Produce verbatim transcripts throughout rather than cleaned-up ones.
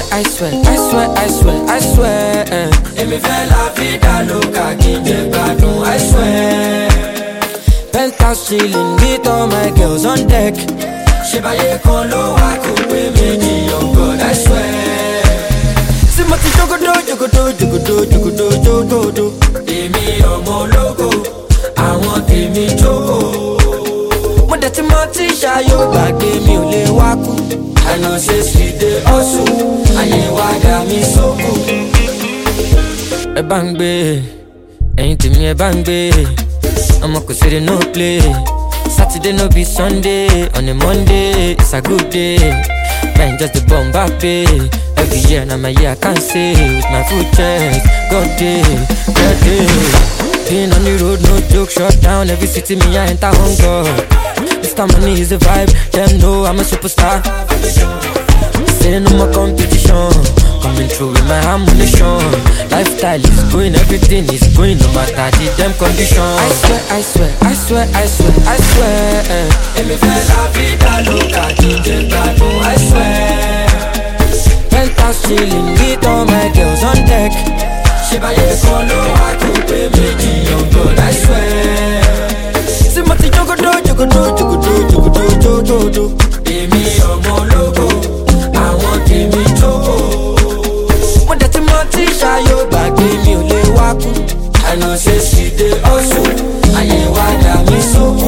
swear, I swear, I swear, I swear, I swear. Èmi fẹ́ la vida loca kí n jẹ gbádùn, I swear. Penthouse chilling with all my girls on deck. Ṣé báyé kan ló wá kó pé méjì, oh God, I swear. Sí mo ti jogodo, jogodo, jogodo, jogodo, jogodo. Èmi ọmọ ológo, àwọn tèmi jókòó. Mo dẹ̀ ti mọ tí ṣayó gbàgbé mi ò lè wá kú. I know say she dey hustle, ayé wa dá mi sóko. Ẹ bá ń gbé, ẹ̀yin tèmi ẹ bá ń gbé. Ọmọ kò ṣeré no play. Saturday no be Sunday, on a Monday it's a good day. Man just the bomb pay. Every year na my year I can't say with my full chest. God day, God day. Being on the road no joke, shut down every city me I enter home God. Mister Money is the vibe, them know I'm a superstar. Say no more competition, coming through with my ammunition. Lifestyle is going, everything is going, no matter the damn condition. I swear, I swear, I swear, I swear, I swear. Èmi fẹ́ la vida loca kí n jẹ gbádùn, I swear. Penthouse chilling with all my girls on deck. Ṣé báyé kan ló wá kó pé méjì, oh God, I swear. Sí mo ti jogodo, jogodo, jogodo, jogodo, jogodo. Èmi ọmọ ológo, àwọn tèmi jókòó. Mo dẹ̀ ti mọ tí ṣayó gbàgbé mi ò lè wá kú. I know say she dey hustle, ayé wa dá mi sóko.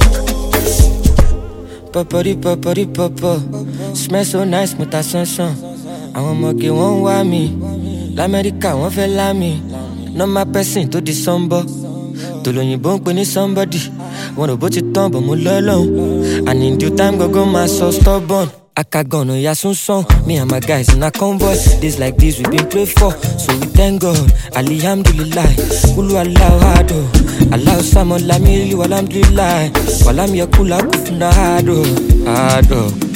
Popori popori popo, smell so nice mo ta sánsán. Àwọn ọmọge wọ́n ń wá mi, l'Amẹ́ríkà wọ́n fẹ́ lá mi. Normal person tó di sọ́nbọ́, tòlóyìnbó ń pè ní somebody. Wọn ò bó ti tán bọ̀ mo lọ́lọ́hún. And in due time gbogbo máa sọ stubborn. Akagọ̀nà ya sunsun, me and my guys in a convoy. Days like this we been prayed for, so we thank God. Alhamdulillah, Kulu Allahu Hado, Allahu Samad Lamili Walhamdulillah. Walam yakula kufuna hado, hado.